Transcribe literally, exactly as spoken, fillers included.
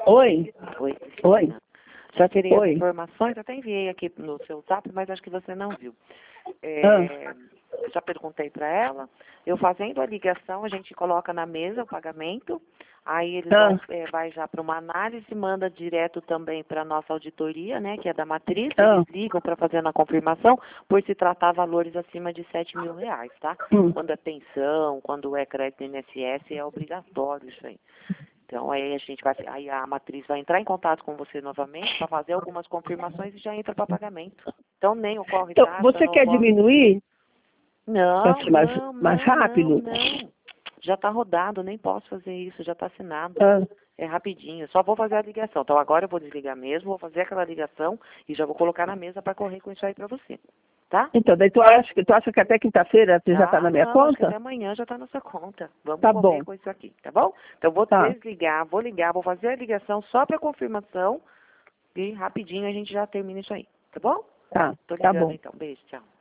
Oi? Oi, Oi? Cristina. Já teria Oi? as informações, até enviei aqui no seu zap, mas acho que você não viu. Ah, É, já perguntei para ela. Eu fazendo a ligação, a gente coloca na mesa o pagamento, aí eles vão, ah, é, vai já para uma análise, manda direto também para a nossa auditoria, né, que é da matriz, ah, eles ligam para fazer a confirmação, por se tratar valores acima de sete mil reais, tá? hum. Quando é pensão, quando é crédito I N S S, é obrigatório isso aí. Então aí a gente vai, aí a matriz vai entrar em contato com você novamente para fazer algumas confirmações e já entra para pagamento. Então nem ocorre Então, taxa, você não quer ocorre. diminuir para Não, ser mais, não, mais não, não, rápido? não. Já está rodado, nem posso fazer isso, já está assinado. Ah, É rapidinho, só vou fazer a ligação. Então agora eu vou desligar mesmo, vou fazer aquela ligação e já vou colocar na mesa para correr com isso aí para você. Tá? então, daí tu acha, que- tu acha que até quinta-feira você já está Ah, na minha não, acho que até conta? amanhã já está na sua conta. Vamos Tá correr bom, com isso aqui, tá bom? Então vou tá, desligar, vou ligar, vou fazer a ligação só para confirmação e rapidinho a gente já termina isso aí, tá bom? tá, Tô tá ligando bom. então. Beijo, tchau.